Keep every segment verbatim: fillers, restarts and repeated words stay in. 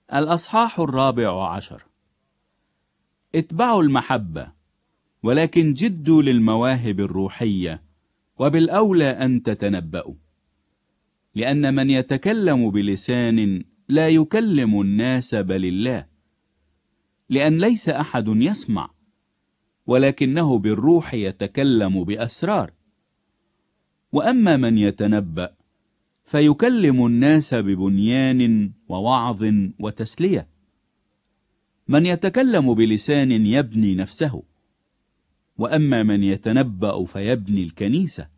الأصحاح الرابع عشر. اتبعوا المحبة، ولكن جدوا للمواهب الروحية، وبالأولى أن تتنبأوا، لأن من يتكلم بلسان لا يكلم الناس بل الله، لأن ليس أحد يسمع، ولكنه بالروح يتكلم بأسرار. وأما من يتنبأ فيكلم الناس ببنيان ووعظ وتسلية. من يتكلم بلسان يبني نفسه، وأما من يتنبأ فيبني الكنيسة.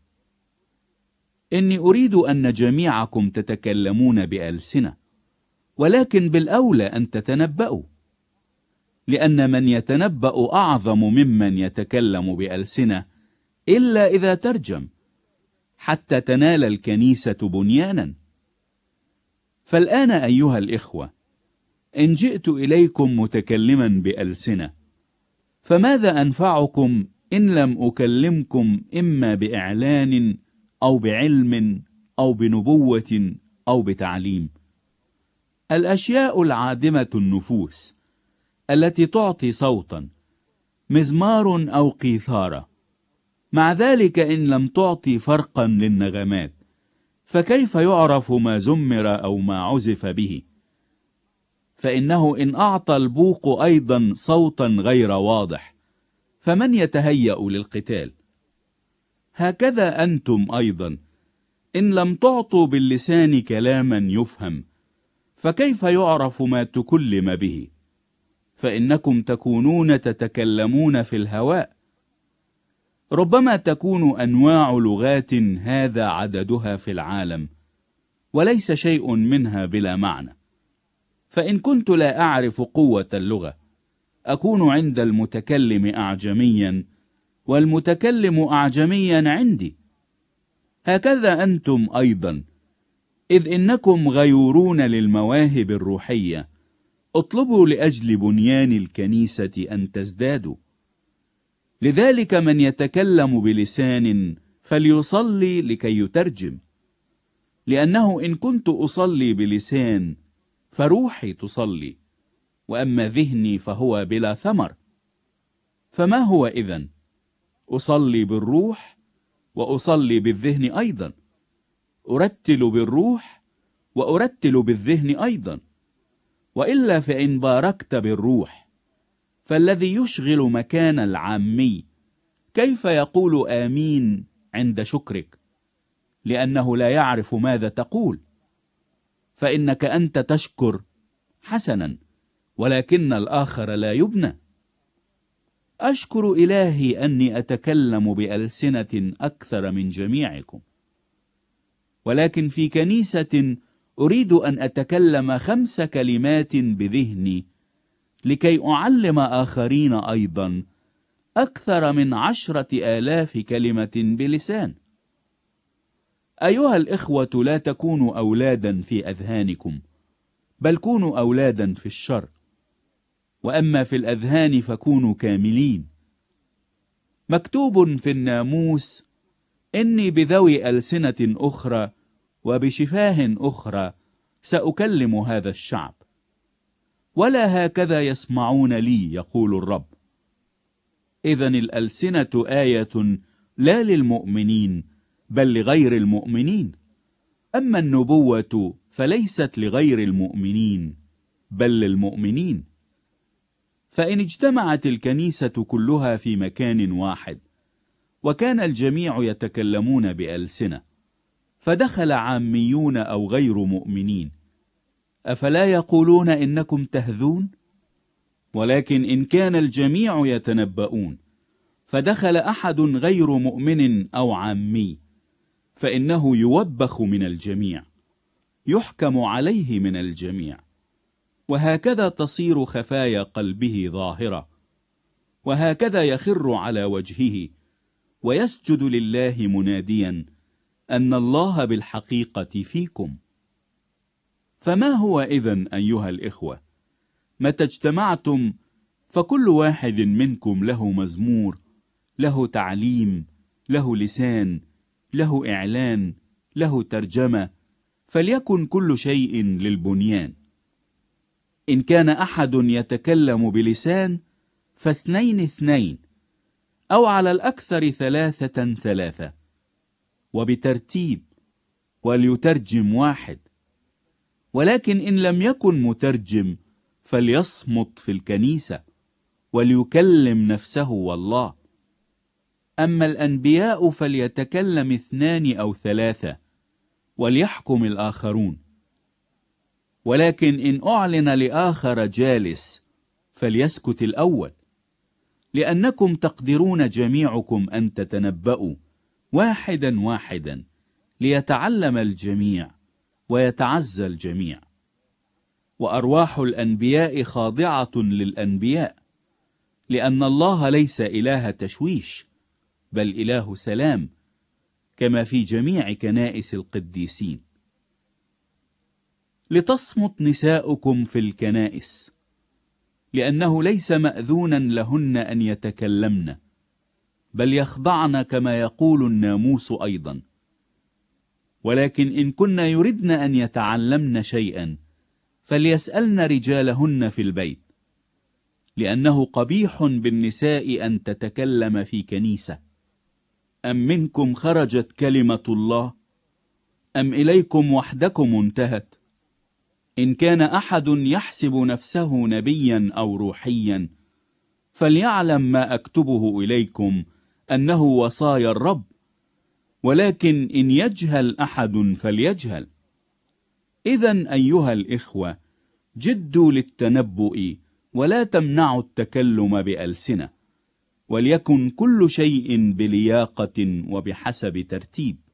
إني أريد أن جميعكم تتكلمون بألسنة، ولكن بالأولى أن تتنبأوا، لأن من يتنبأ أعظم ممن يتكلم بألسنة، إلا إذا ترجم، حتى تنال الكنيسة بنيانا. فالآن أيها الإخوة، إن جئت إليكم متكلما بألسنة، فماذا أنفعكم إن لم أكلمكم إما بإعلان أو بعلم أو بنبوة أو بتعليم؟ الأشياء العادمة النفوس التي تعطي صوتا، مزمار أو قيثارة، مع ذلك إن لم تعطي فرقا للنغمات، فكيف يعرف ما زمر أو ما عزف به؟ فإنه إن أعطى البوق أيضا صوتا غير واضح، فمن يتهيأ للقتال؟ هكذا أنتم أيضا، إن لم تعطوا باللسان كلاما يفهم، فكيف يعرف ما تكلم به؟ فإنكم تكونون تتكلمون في الهواء. ربما تكون أنواع لغات هذا عددها في العالم، وليس شيء منها بلا معنى. فإن كنت لا أعرف قوة اللغة، أكون عند المتكلم أعجميا، والمتكلم أعجميا عندي. هكذا أنتم أيضا، إذ إنكم غيورون للمواهب الروحية، اطلبوا لأجل بنيان الكنيسة أن تزدادوا. لذلك من يتكلم بلسان فليصلي لكي يترجم، لأنه إن كنت أصلي بلسان فروحي تصلي، وأما ذهني فهو بلا ثمر. فما هو إذن؟ أصلي بالروح وأصلي بالذهن أيضا، أرتل بالروح وأرتل بالذهن أيضا. وإلا فإن باركت بالروح، فالذي يشغل مكان العامي كيف يقول آمين عند شكرك؟ لأنه لا يعرف ماذا تقول. فإنك أنت تشكر حسنا، ولكن الآخر لا يبنى. أشكر إلهي أني أتكلم بألسنة أكثر من جميعكم، ولكن في كنيسة أريد أن أتكلم خمس كلمات بذهني، لكي أعلم آخرين أيضا أكثر من عشرة آلاف كلمة بلسان. أيها الإخوة، لا تكونوا أولادا في أذهانكم، بل كونوا أولادا في الشر. وأما في الأذهان فكونوا كاملين. مكتوب في الناموس: إني بذوي ألسنة أخرى وبشفاه أخرى سأكلم هذا الشعب، ولا هكذا يسمعون لي، يقول الرب. إذن الألسنة آية لا للمؤمنين بل لغير المؤمنين، أما النبوة فليست لغير المؤمنين بل للمؤمنين. فإن اجتمعت الكنيسة كلها في مكان واحد، وكان الجميع يتكلمون بألسنة، فدخل عاميون أو غير مؤمنين، أفلا يقولون إنكم تهذون؟ ولكن إن كان الجميع يتنبؤون، فدخل أحد غير مؤمن أو عامي، فإنه يوبخ من الجميع، يحكم عليه من الجميع. وهكذا تصير خفايا قلبه ظاهرة، وهكذا يخر على وجهه ويسجد لله مناديا أن الله بالحقيقة فيكم. فما هو إذن أيها الإخوة؟ متى اجتمعتم فكل واحد منكم له مزمور، له تعليم، له لسان، له إعلان، له ترجمة، فليكن كل شيء للبنيان. إن كان أحد يتكلم بلسان فاثنين اثنين، أو على الأكثر ثلاثة ثلاثة، وبترتيب، وليترجم واحد. ولكن إن لم يكن مترجم فليصمت في الكنيسة، وليكلم نفسه والله. أما الأنبياء فليتكلم اثنان أو ثلاثة، وليحكم الآخرون. ولكن إن أعلن لآخر جالس فليسكت الأول، لأنكم تقدرون جميعكم أن تتنبؤوا واحدا واحدا، ليتعلم الجميع ويتعزى الجميع. وأرواح الأنبياء خاضعة للأنبياء، لأن الله ليس إله تشويش، بل إله سلام، كما في جميع كنائس القديسين. لتصمت نساؤكم في الكنائس، لأنه ليس مأذونا لهن أن يتكلمن، بل يخضعن كما يقول الناموس أيضا. ولكن إن كن يردن أن يتعلمن شيئا فليسألن رجالهن في البيت، لأنه قبيح بالنساء أن تتكلم في كنيسة. أم منكم خرجت كلمة الله؟ أم إليكم وحدكم انتهت؟ إن كان أحد يحسب نفسه نبيا أو روحيا فليعلم ما أكتبه إليكم أنه وصايا الرب. ولكن إن يجهل أحد فليجهل. إذن أيها الإخوة، جدوا للتنبؤ، ولا تمنعوا التكلم بألسنة، وليكن كل شيء بلياقة وبحسب ترتيب.